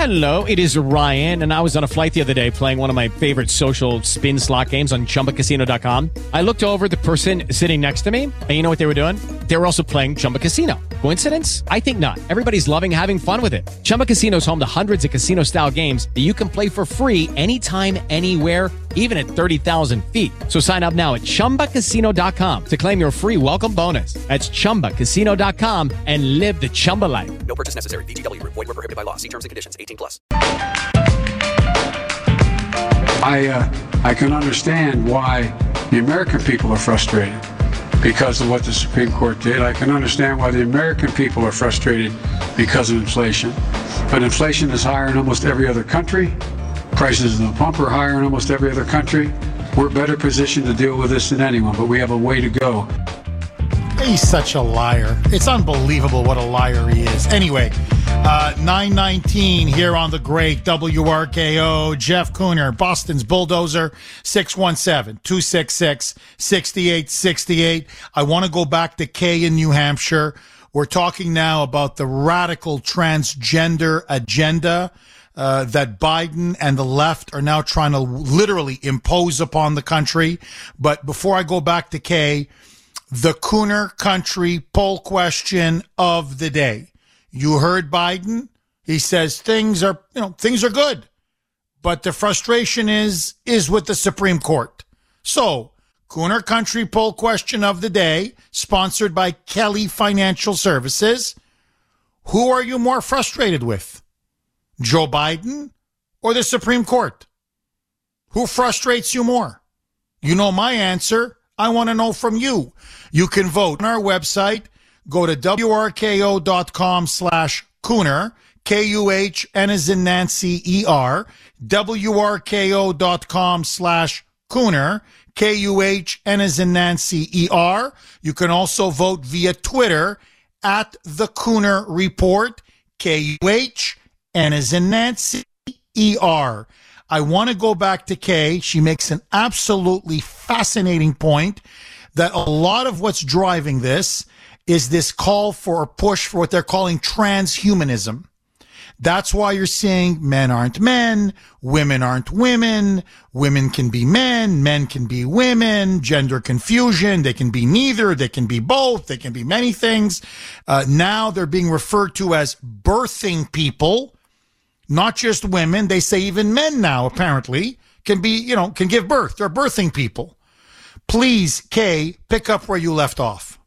Hello, it is Ryan, and I was on a flight the other day playing one of my favorite social spin slot games on ChumbaCasino.com. I looked over at the person sitting next to me, and you know what they were doing? They were also playing Chumba Casino. Coincidence? I think not. Everybody's loving having fun with it. Chumba Casino is home to hundreds of casino-style games that you can play for free anytime, anywhere, even at 30,000 feet. So sign up now at ChumbaCasino.com to claim your free welcome bonus. That's ChumbaCasino.com and live the Chumba life. No purchase necessary. VGW. Void were prohibited by law. See terms and conditions. 18+. I can understand why the American people are frustrated because of what the Supreme Court did. I can understand why the American people are frustrated because of inflation. But inflation is higher in almost every other country. Prices in the pump are higher in almost every other country. We're better positioned to deal with this than anyone, but we have a way to go. He's such a liar. It's unbelievable what a liar he is. Anyway, 9:19 here on the great WRKO. Jeff Kuhner, Boston's Bulldozer, 617-266-6868. I want to go back to Kay in New Hampshire. We're talking now about the radical transgender agenda that Biden and the left are now trying to literally impose upon the country. But before I go back to Kay, the Kuhner Country poll question of the day. You heard Biden. He says things are good, but the frustration is with the Supreme Court. So, Kuhner Country poll question of the day, sponsored by Kelly Financial Services. Who are you more frustrated with? Joe Biden or the Supreme Court? Who frustrates you more? You know my answer. I want to know from you. You can vote on our website. Go to WRKO.com/Kuhner, K-U-H-N as in Nancy, E-R, WRKO.com/Kuhner, K-U-H-N as in Nancy, E-R. You can also vote via Twitter at The Kuhner Report, K-U-H-N as in Nancy, E-R. I want to go back to Kay. She makes an absolutely fascinating point that a lot of what's driving this is this call for a push for what they're calling transhumanism. That's why you're seeing men aren't men, women aren't women, women can be men can be women, gender confusion, they can be neither, they can be both, they can be many things. Now they're being referred to as birthing people. Not just women, they say even men now apparently can be, can give birth. They're birthing people. Please, Kay, pick up where you left off.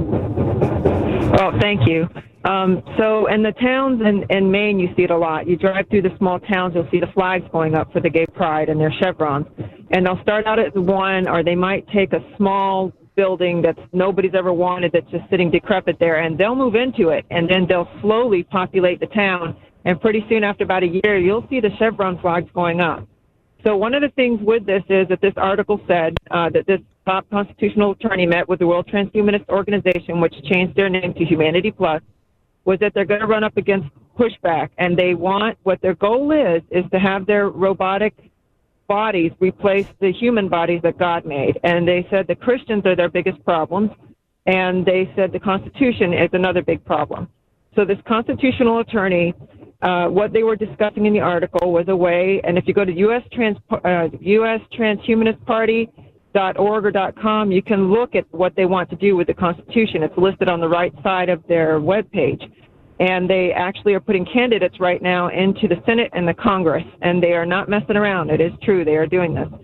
Oh, thank you. So in the towns in Maine, you see it a lot. You drive through the small towns, you'll see the flags going up for the gay pride and their chevrons. And they'll start out as one, or they might take a small building that nobody's ever wanted that's just sitting decrepit there, and they'll move into it, and then they'll slowly populate the town. And pretty soon, after about a year, you'll see the chevron flags going up. So one of the things with this is that this article said that this top constitutional attorney met with the World Transhumanist Organization, which changed their name to Humanity Plus, was that they're going to run up against pushback. And they want, what their goal is to have their robotic bodies replace the human bodies that God made. And they said the Christians are their biggest problems. And they said the Constitution is another big problem. So this constitutional attorney, what they were discussing in the article was a way, and if you go to US Transhumanist Party.org or .com, you can look at what they want to do with the Constitution. It's listed on the right side of their webpage. And they actually are putting candidates right now into the Senate and the Congress, and they are not messing around. It is true. They are doing this.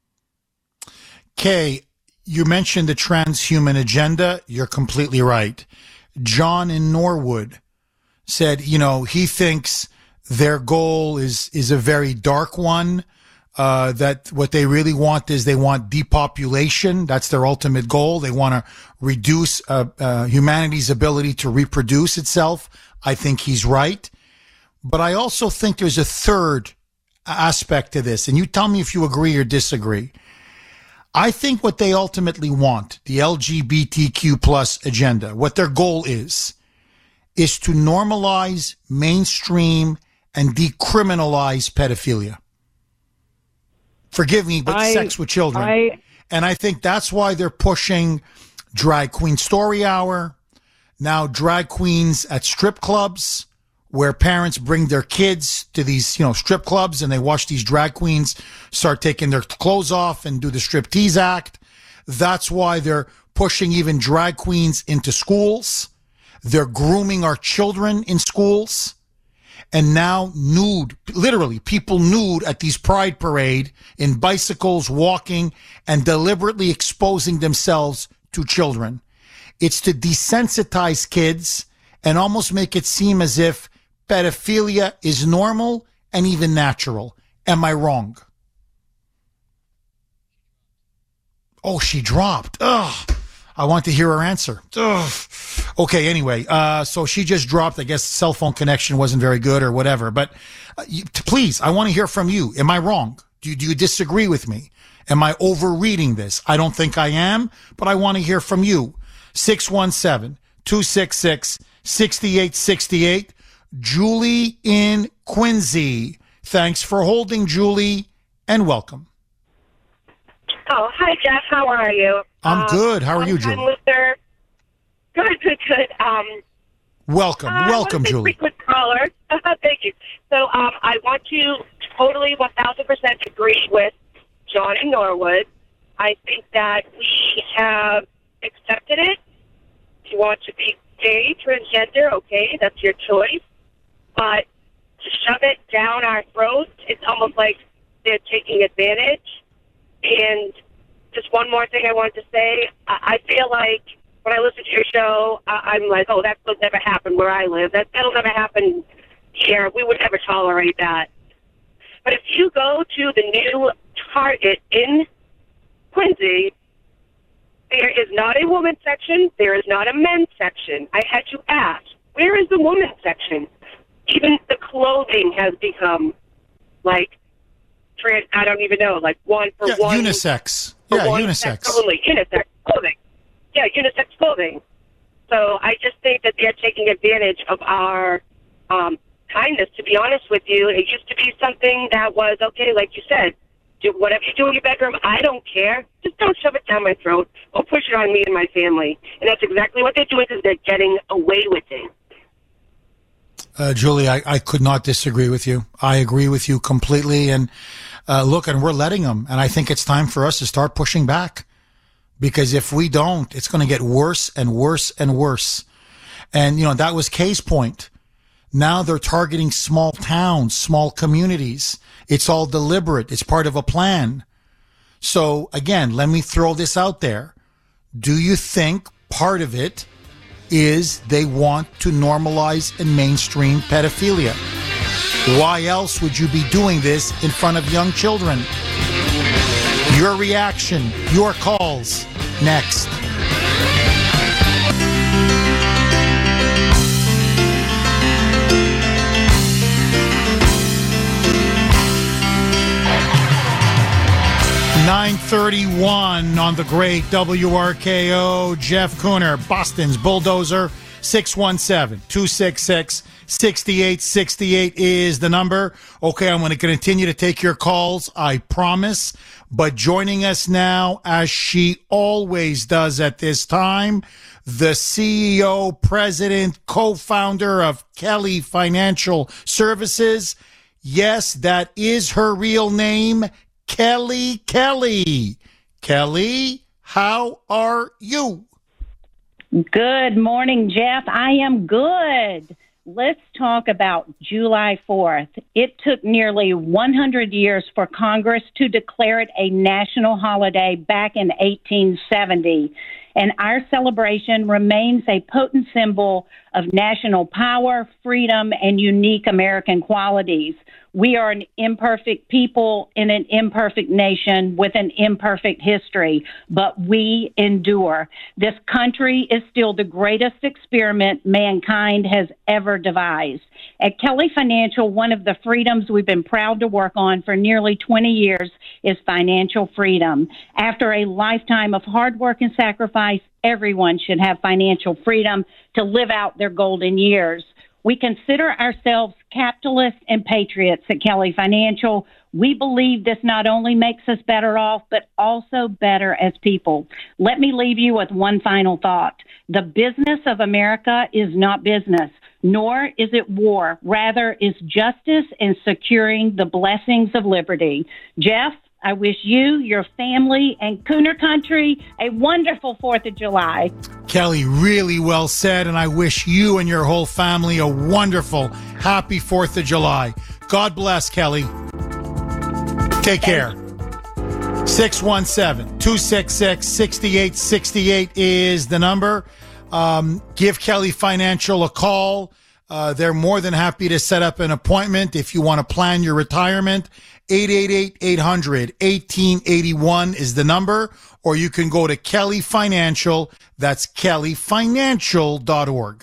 Kay, you mentioned the transhuman agenda. You're completely right. John in Norwood said, he thinks their goal is a very dark one, that what they really want is they want depopulation. That's their ultimate goal. They want to reduce humanity's ability to reproduce itself. I think he's right. But I also think there's a third aspect to this, and you tell me if you agree or disagree. I think what they ultimately want, the LGBTQ plus agenda, what their goal is to normalize, mainstream, and decriminalize pedophilia. Forgive me, but sex with children. And I think that's why they're pushing Drag Queen Story Hour, now drag queens at strip clubs, where parents bring their kids to these, strip clubs and they watch these drag queens start taking their clothes off and do the striptease act. That's why they're pushing even drag queens into schools. They're grooming our children in schools. And now nude, literally people nude at these pride parade in bicycles, walking and deliberately exposing themselves to children. It's to desensitize kids and almost make it seem as if pedophilia is normal and even natural. Am I wrong? Oh, she dropped. Ugh. I want to hear her answer. Ugh. Okay, anyway, so she just dropped. I guess cell phone connection wasn't very good or whatever. But please, I want to hear from you. Am I wrong? Do you disagree with me? Am I overreading this? I don't think I am, but I want to hear from you. 617-266-6868. Julie in Quincy. Thanks for holding, Julie, and welcome. Oh, hi, Jeff. How are you? I'm good. How are you, Julie? Listener. Good. Welcome, Julie. Frequent caller. Thank you. So I want to totally 1,000% agree with John in Norwood. I think that we have accepted it. If you want to be gay, transgender, okay, that's your choice. But to shove it down our throats, it's almost like they're taking advantage. And just one more thing I wanted to say. I feel like when I listen to your show, I'm like, oh, that will never happen where I live. That'll never happen here. We would never tolerate that. But if you go to the new Target in Quincy, there is not a women's section. There is not a men's section. I had to ask, where is the women's section? Even the clothing has become like, I don't even know, like one for one. Unisex. Yeah, unisex. Only unisex clothing. Yeah, unisex clothing. So I just think that they're taking advantage of our kindness, to be honest with you. It used to be something that was, okay, like you said, do whatever you do in your bedroom, I don't care. Just don't shove it down my throat or push it on me and my family. And that's exactly what they're doing because they're getting away with it. Julie, I could not disagree with you. I agree with you completely. And look, and we're letting them. And I think it's time for us to start pushing back. Because if we don't, it's going to get worse and worse and worse. And, that was case point. Now they're targeting small towns, small communities. It's all deliberate. It's part of a plan. So, again, let me throw this out there. Do you think part of it is they want to normalize and mainstream pedophilia? Why else would you be doing this in front of young children? Your reaction, your calls, next. .931 on the great WRKO. Jeff Cooner, Boston's Bulldozer. 617-266-6868 is the number. Okay, I'm going to continue to take your calls, I promise. But joining us now, as she always does at this time, the CEO, president, co-founder of Kelly Financial Services. Yes, that is her real name, Kelly Kelly. Kelly, how are you? Good morning, Jeff. I am good. Let's talk about July 4th. It took nearly 100 years for Congress to declare it a national holiday back in 1870. And our celebration remains a potent symbol of national power, freedom, and unique American qualities. We are an imperfect people in an imperfect nation with an imperfect history, but we endure. This country is still the greatest experiment mankind has ever devised. At Kelly Financial, one of the freedoms we've been proud to work on for nearly 20 years is financial freedom. After a lifetime of hard work and sacrifice, everyone should have financial freedom to live out their golden years. We consider ourselves capitalists and patriots at Kelly Financial. We believe this not only makes us better off, but also better as people. Let me leave you with one final thought. The business of America is not business, nor is it war. Rather, it's justice and securing the blessings of liberty. Jeff, I wish you, your family, and Cooner Country a wonderful 4th of July. Kelly, really well said, and I wish you and your whole family a wonderful, happy 4th of July. God bless, Kelly. Take care. 617-266-6868 is the number. Give Kelly Financial a call. They're more than happy to set up an appointment if you want to plan your retirement. 888-800-1881 is the number, or you can go to Kelly Financial. That's kellyfinancial.org.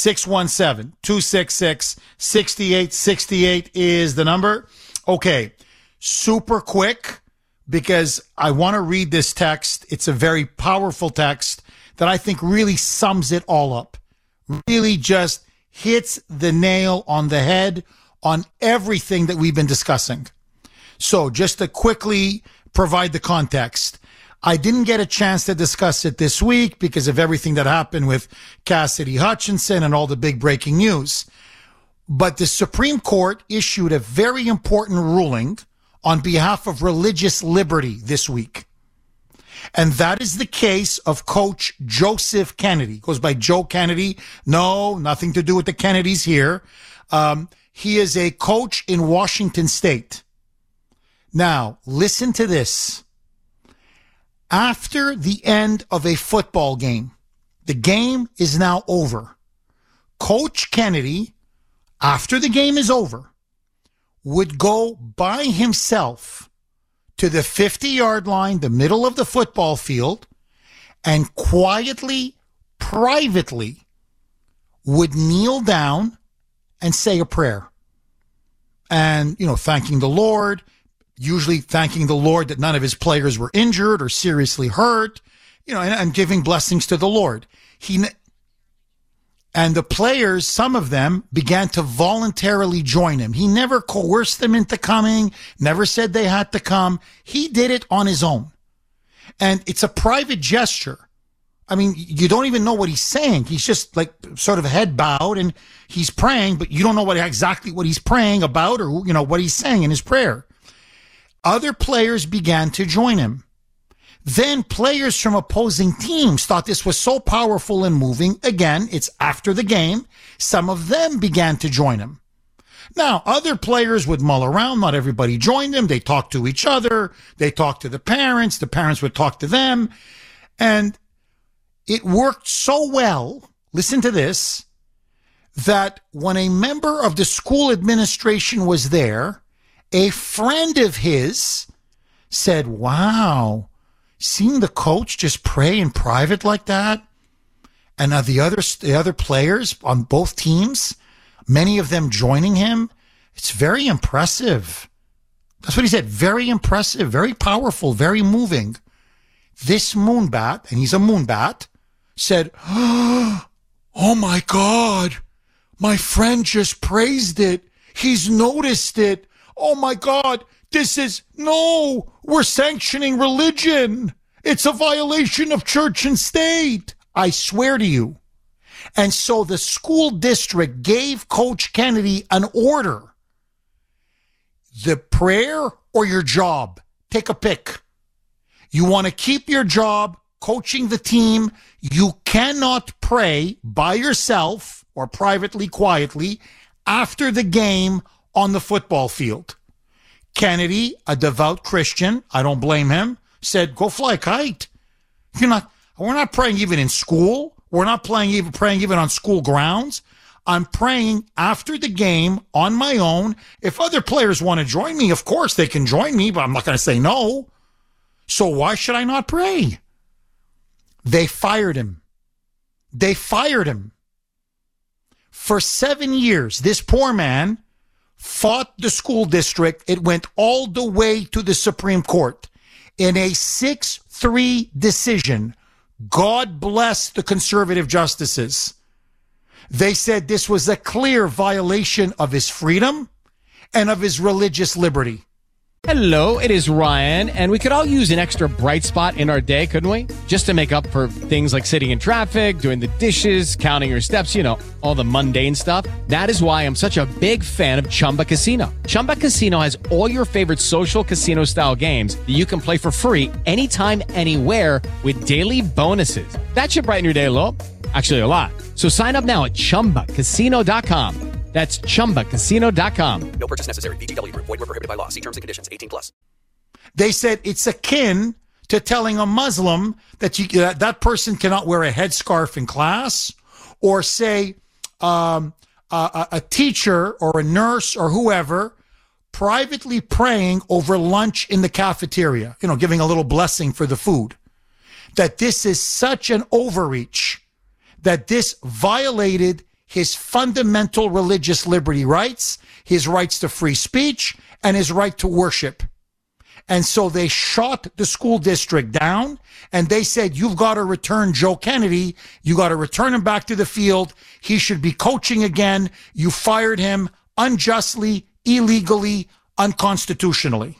617-266-6868 is the number. Okay, super quick, because I want to read this text. It's a very powerful text that I think really sums it all up. Really just hits the nail on the head on everything that we've been discussing. So just to quickly provide the context, I didn't get a chance to discuss it this week because of everything that happened with Cassidy Hutchinson and all the big breaking news. But the Supreme Court issued a very important ruling on behalf of religious liberty this week. And that is the case of Coach Joseph Kennedy. Goes by Joe Kennedy. No, nothing to do with the Kennedys here. He is a coach in Washington State. Now, listen to this. After the end of a football game, the game is now over. Coach Kennedy, after the game is over, would go by himself to the 50-yard line, the middle of the football field, and quietly, privately, would kneel down and say a prayer. And, thanking the Lord, usually thanking the Lord that none of his players were injured or seriously hurt, and giving blessings to the Lord. And the players, some of them, began to voluntarily join him. He never coerced them into coming, never said they had to come. He did it on his own. And it's a private gesture. I mean, you don't even know what he's saying. He's just like sort of head bowed and he's praying, but you don't know exactly what he's praying about or, what he's saying in his prayer. Other players began to join him. Then players from opposing teams thought this was so powerful and moving. Again, it's after the game. Some of them began to join him. Now, other players would mull around. Not everybody joined him. They talked to each other. They talked to the parents. The parents would talk to them. And it worked so well, listen to this, that when a member of the school administration was there, a friend of his said, wow, seeing the coach just pray in private like that, and the other players on both teams, many of them joining him, it's very impressive. That's what he said. Very impressive, very powerful, very moving. This moonbat, and he's a moonbat, said, oh my God, my friend just praised it. He's noticed it. Oh my God, we're sanctioning religion. It's a violation of church and state. I swear to you. And so the school district gave Coach Kennedy an order. The prayer or your job? Take a pick. You want to keep your job coaching the team. You cannot pray by yourself or privately, quietly after the game on the football field. Kennedy, a devout Christian, I don't blame him, said, go fly a kite. We're not praying even in school. We're not praying even on school grounds. I'm praying after the game on my own. If other players want to join me, of course they can join me, but I'm not going to say no. So why should I not pray? They fired him. For 7 years, this poor man fought the school district. It went all the way to the Supreme Court. In a 6-3 decision, God bless the conservative justices. They said this was a clear violation of his freedom and of his religious liberty. Hello, it is Ryan, and we could all use an extra bright spot in our day, couldn't we? Just to make up for things like sitting in traffic, doing the dishes, counting your steps, all the mundane stuff. That is why I'm such a big fan of Chumba Casino. Chumba Casino has all your favorite social casino-style games that you can play for free anytime, anywhere with daily bonuses. That should brighten your day a little. Actually, a lot. So sign up now at ChumbaCasino.com. That's ChumbaCasino.com. No purchase necessary. VGW Group. Void where prohibited by law. See terms and conditions. 18+. They said it's akin to telling a Muslim that that person cannot wear a headscarf in class, or say a teacher or a nurse or whoever privately praying over lunch in the cafeteria, giving a little blessing for the food. That this is such an overreach, that this violated his fundamental religious liberty rights, his rights to free speech, and his right to worship. And so they shot the school district down, and they said, you've got to return Joe Kennedy. You got to return him back to the field. He should be coaching again. You fired him unjustly, illegally, unconstitutionally.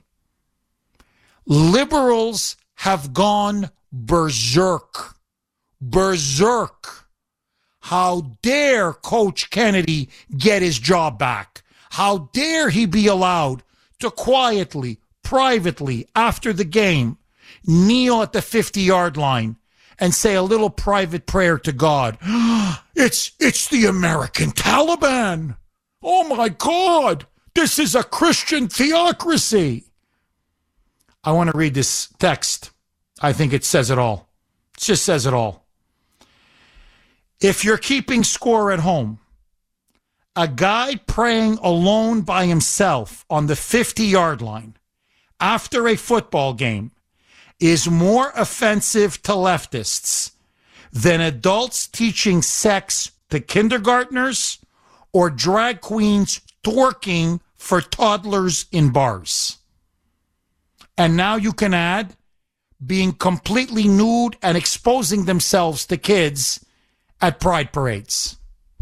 Liberals have gone berserk. Berserk. How dare Coach Kennedy get his job back? How dare he be allowed to quietly, privately, after the game, kneel at the 50-yard line and say a little private prayer to God? It's the American Taliban. Oh my God, this is a Christian theocracy. I want to read this text. I think it says it all. It just says it all. If you're keeping score at home, a guy praying alone by himself on the 50-yard line after a football game is more offensive to leftists than adults teaching sex to kindergartners or drag queens twerking for toddlers in bars. And now you can add being completely nude and exposing themselves to kids at pride parades.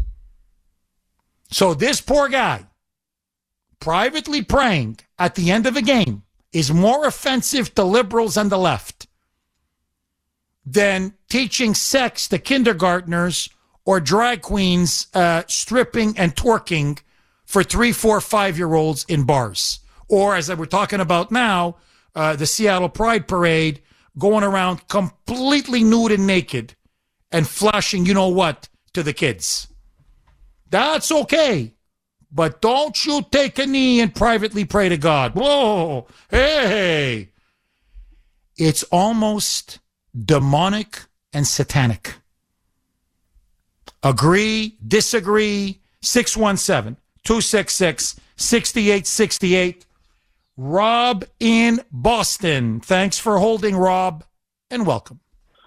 So this poor guy privately praying at the end of a game is more offensive to liberals and the left than teaching sex to kindergartners or drag queens stripping and twerking for 3, 4, 5-year-olds in bars. Or, as we're talking about now, the Seattle Pride Parade, going around completely nude and naked and flashing you-know-what to the kids. That's okay. But don't you take a knee and privately pray to God. Whoa, hey. It's almost demonic and satanic. Agree, disagree, 617-266-6868. Rob in Boston. Thanks for holding, Rob, and welcome.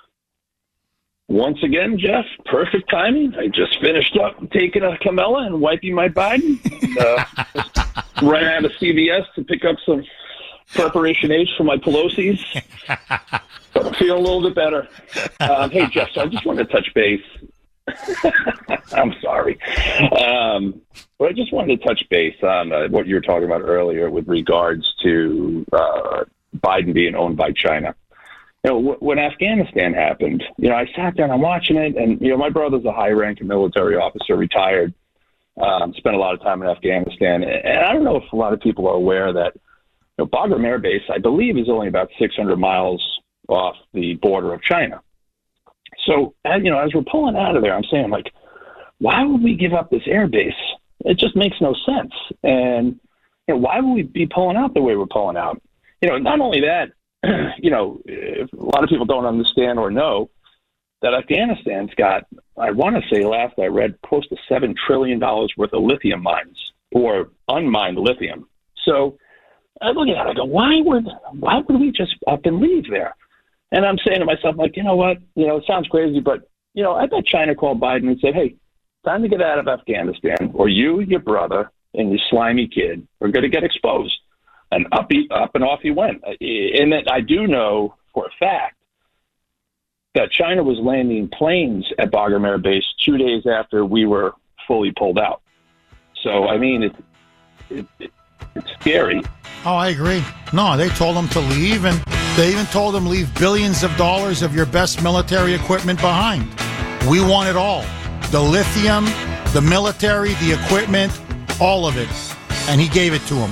Once again, Jeff, perfect timing. I just finished up taking a Camella and wiping my Biden. Just ran out of CVS to pick up some Preparation H for my Pelosi's. But I'm feeling a little bit better. Hey, Jeff, so I just wanted to touch base. I'm sorry. But I just wanted to touch base on what you were talking about earlier with regards to Biden being owned by China. When Afghanistan happened, I sat down, I'm watching it, and, my brother's a high-ranking military officer, retired, spent a lot of time in Afghanistan. And I don't know if a lot of people are aware that Bagram Air Base, I believe, is only about 600 miles off the border of China. So, as we're pulling out of there, I'm saying, why would we give up this air base? It just makes no sense. And why would we be pulling out the way we're pulling out? Not only that, a lot of people don't understand or know that Afghanistan's got, I want to say last I read, close to $7 trillion worth of lithium mines, or unmined lithium. So I look at it, I go, why would we just up and leave there? And I'm saying to myself, you know what? It sounds crazy, but, I bet China called Biden and said, hey, time to get out of Afghanistan, or you, your brother, and your slimy kid are going to get exposed. And up and off he went. And that I do know for a fact that China was landing planes at Bagram Air Base 2 days after we were fully pulled out. So, I mean, It's scary. Oh, I agree. No, they told him to leave, and they even told him leave billions of dollars of your best military equipment behind. We want it all. The lithium, the military, the equipment, all of it. And he gave it to him.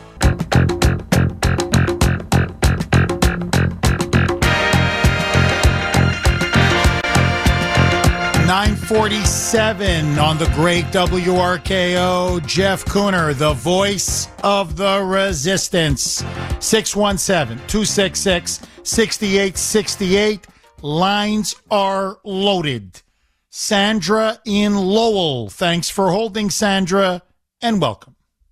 .47 on the great WRKO. Jeff Kuhner, the voice of the resistance. 617-266-6868. Lines are loaded. Sandra in Lowell. Thanks for holding, Sandra, and welcome.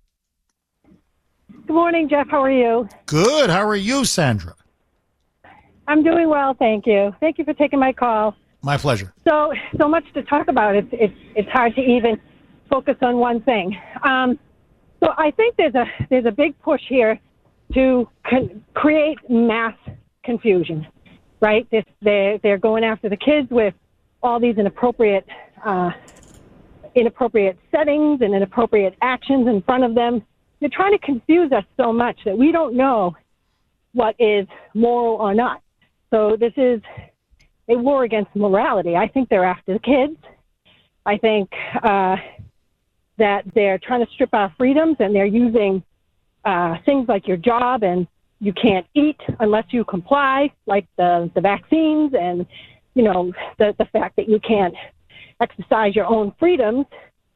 Good morning, Jeff. How are you? Good. How are you, Sandra? I'm doing well, thank you. Thank you for taking my call. My pleasure. So much to talk about. It's hard to even focus on one thing. So I think there's a big push here to create mass confusion, right? They're going after the kids with all these inappropriate settings and inappropriate actions in front of them. They're trying to confuse us so much that we don't know what is moral or not. So this is a war against morality. I think they're after the kids. I think that they're trying to strip our freedoms, and they're using things like your job, and you can't eat unless you comply, like the vaccines, and the fact that you can't exercise your own freedoms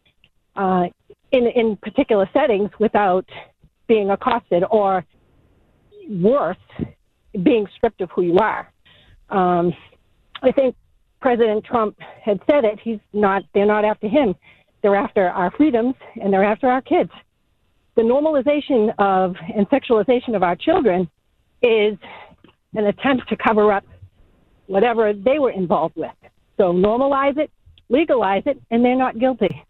in particular settings without being accosted, or worse, being stripped of who you are. I think President Trump had said it. They're not after him. They're after our freedoms, and they're after our kids. The normalization of and sexualization of our children is an attempt to cover up whatever they were involved with. So normalize it, legalize it, and they're not guilty.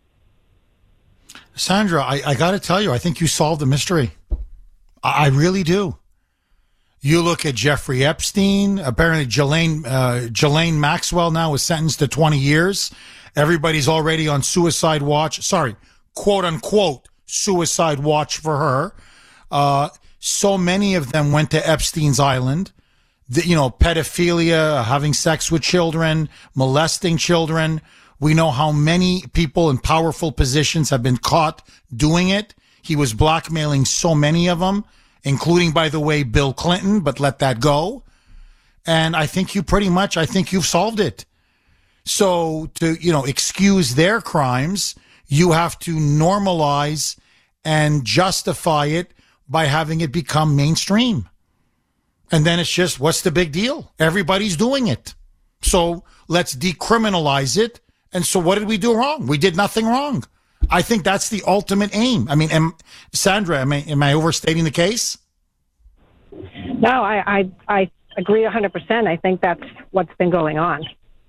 Sandra, I got to tell you, I think you solved the mystery. I really do. You look at Jeffrey Epstein. Apparently, Ghislaine Maxwell now was sentenced to 20 years. Everybody's already on suicide watch. Sorry, quote unquote, suicide watch for her. So many of them went to Epstein's Island. Pedophilia, having sex with children, molesting children. We know how many people in powerful positions have been caught doing it. He was blackmailing so many of them, including, by the way, Bill Clinton, but let that go. And I think you've solved it. So to, excuse their crimes, you have to normalize and justify it by having it become mainstream. And then it's just, what's the big deal? Everybody's doing it. So let's decriminalize it. And so what did we do wrong? We did nothing wrong. I think that's the ultimate aim. I mean, Sandra, am I overstating the case? No, I agree 100%. I think that's what's been going on.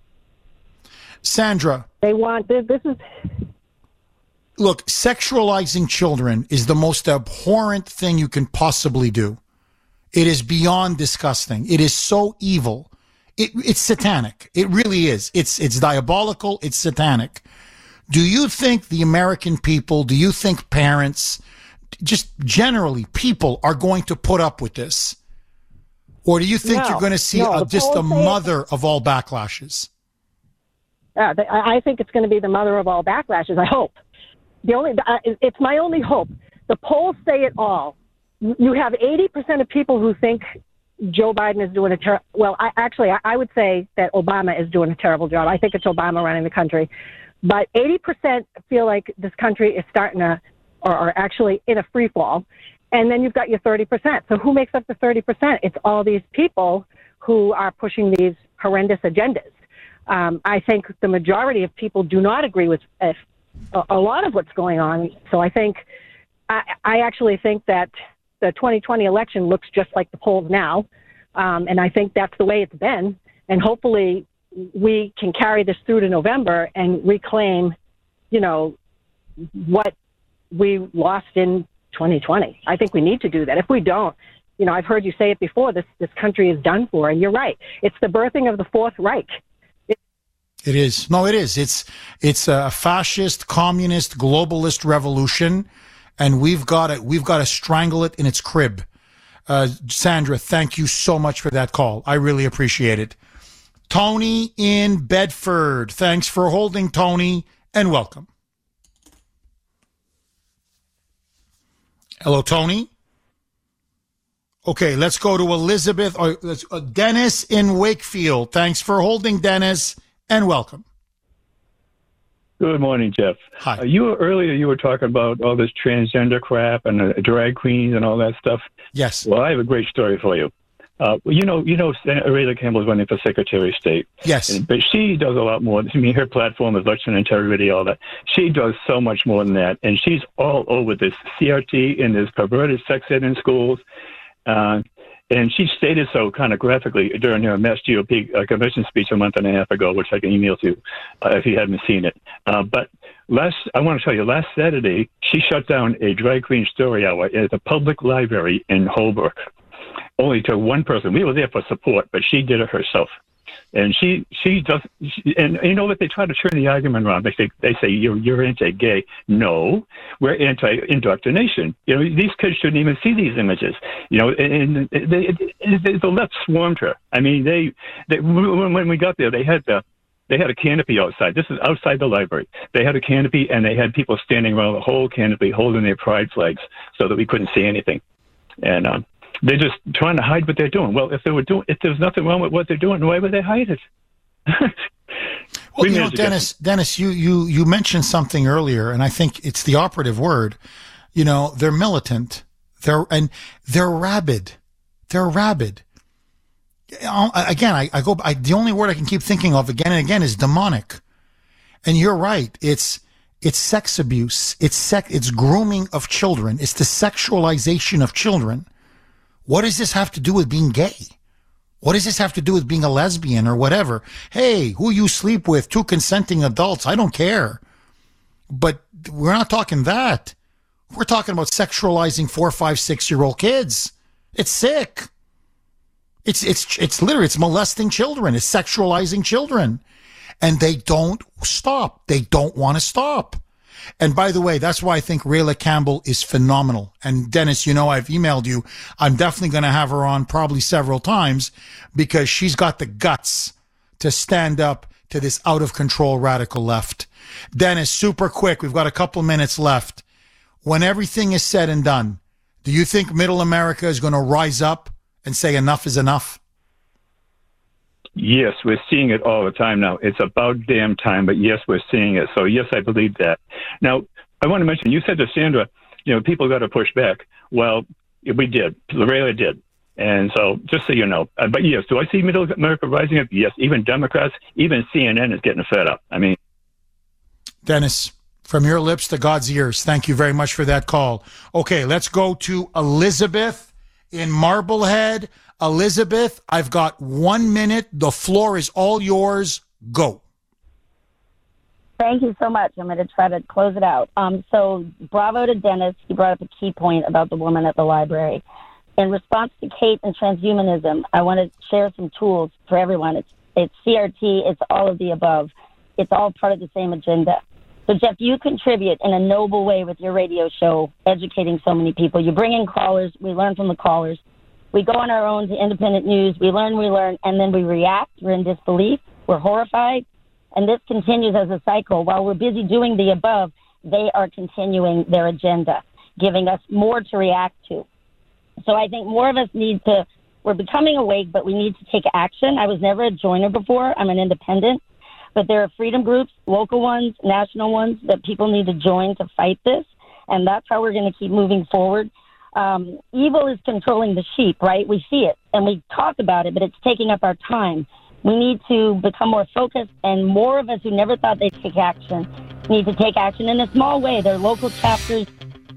Sandra. They want this is... Look, sexualizing children is the most abhorrent thing you can possibly do. It is beyond disgusting. It is so evil. It's satanic. It really is. It's diabolical. It's satanic. Do you think the American people, do you think parents, just generally people, are going to put up with this? Or do you think you're going to see just the mother of all backlashes? I think it's going to be the mother of all backlashes, I hope. It's my only hope. The polls say it all. You have 80% of people who think Joe Biden is doing I would say that Obama is doing a terrible job. I think it's Obama running the country. But 80% feel like this country is starting to, or actually in a free fall. And then you've got your 30%. So who makes up the 30%? It's all these people who are pushing these horrendous agendas. I think the majority of people do not agree with a lot of what's going on. So I actually think that the 2020 election looks just like the polls now. And I think that's the way it's been. And hopefully we can carry this through to November and reclaim, what we lost in 2020. I think we need to do that. If we don't, I've heard you say it before, this country is done for. And you're right. It's the birthing of the Fourth Reich. It is. No, it is. It's a fascist, communist, globalist revolution. and we've got to strangle it in its crib. Sandra, thank you so much for that call. I really appreciate it. Tony in Bedford. Thanks for holding, Tony, and welcome. Hello, Tony. Okay, let's go to Elizabeth. Dennis in Wakefield. Thanks for holding, Dennis, and welcome. Good morning, Jeff. Hi. You were talking about all this transgender crap and drag queens and all that stuff. Yes. Well, I have a great story for you. Rayla Campbell is running for Secretary of State. Yes. But she does a lot more. I mean, her platform is election integrity, all that. She does so much more than that. And she's all over this CRT and this perverted sex ed in schools. And she stated so kind of graphically during her Mass GOP convention speech a month and a half ago, which I can email to you if you haven't seen it. But I want to tell you, last Saturday, she shut down a drag queen story hour at the public library in Holbrook. Only to one person. We were there for support, but she did it herself. And she does, and you know what? They try to turn the argument around. They say you're anti-gay. No, we're anti-indoctrination. You know, these kids shouldn't even see these images. You know, and the left swarmed her. I mean, when we got there, they had a canopy outside. This is outside the library. They had a canopy, and they had people standing around the whole canopy holding their pride flags so that we couldn't see anything. And they're just trying to hide what they're doing. Well, if there's nothing wrong with what they're doing, why would they hide it? Well, you know, Dennis, you mentioned something earlier, and I think it's the operative word. You know, they're militant. They're rabid. They're rabid. Again, the only word I can keep thinking of again and again is demonic. And you're right. It's sex abuse. It's grooming of children. It's the sexualization of children. What does this have to do with being gay? What does this have to do with being a lesbian or whatever? Hey, who you sleep with, two consenting adults, I don't care. But we're not talking that. We're talking about sexualizing 4, 5, 6-year-old kids. It's sick. It's literally, it's molesting children. It's sexualizing children. And they don't stop. They don't want to stop. And by the way, that's why I think Rayla Campbell is phenomenal. And Dennis, you know, I've emailed you. I'm definitely going to have her on probably several times because she's got the guts to stand up to this out of control radical left. Dennis, super quick. We've got a couple minutes left. When everything is said and done, do you think middle America is going to rise up and say enough is enough? Yes, we're seeing it all the time now. It's about damn time, but yes, we're seeing it. So yes, I believe that. Now, I want to mention, you said to Sandra, you know, people got to push back. Well, we did. Lorena did. And so just so you know, but yes, do I see middle America rising up? Yes, even Democrats, even CNN is getting fed up. I mean, Dennis, from your lips to God's ears, thank you very much for that call. Okay, let's go to Elizabeth in Marblehead. Elizabeth, I've got 1 minute. The floor is all yours. Go. Thank you so much. I'm going to try to close it out. So bravo to Dennis. He brought up a key point about the woman at the library. In response to Kate and transhumanism, I want to share some tools for everyone. It's CRT. It's all of the above. It's all part of the same agenda. So, Jeff, you contribute in a noble way with your radio show, educating so many people. You bring in callers. We learn from the callers. We go on our own to independent news. We learn, and then we react. We're in disbelief. We're horrified. And this continues as a cycle. While we're busy doing the above, they are continuing their agenda, giving us more to react to. So I think more of us we're becoming awake, but we need to take action. I was never a joiner before. I'm an independent. But there are freedom groups, local ones, national ones, that people need to join to fight this. And that's how we're going to keep moving forward. Evil is controlling the sheep, right? We see it and we talk about it, but it's taking up our time. We need to become more focused, and more of us who never thought they'd take action need to take action in a small way. They're local chapters.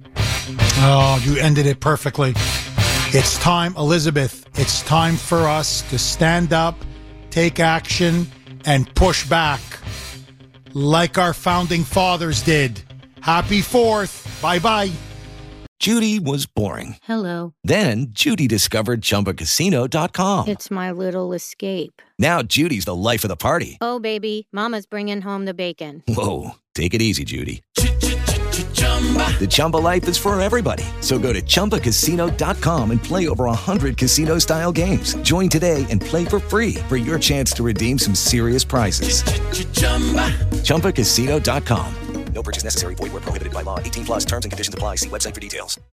Oh, you ended it perfectly. It's time, Elizabeth. It's time for us to stand up, take action, and push back like our founding fathers did. Happy 4th. Bye-bye. Judy was boring. Hello. Then Judy discovered ChumbaCasino.com. It's my little escape. Now Judy's the life of the party. Oh, baby, mama's bringing home the bacon. Whoa, take it easy, Judy. The Chumba life is for everybody. So go to ChumbaCasino.com and play over 100 casino-style games. Join today and play for free for your chance to redeem some serious prizes. ChumbaCasino.com. No purchase necessary. Void where prohibited by law. 18 plus terms and conditions apply. See website for details.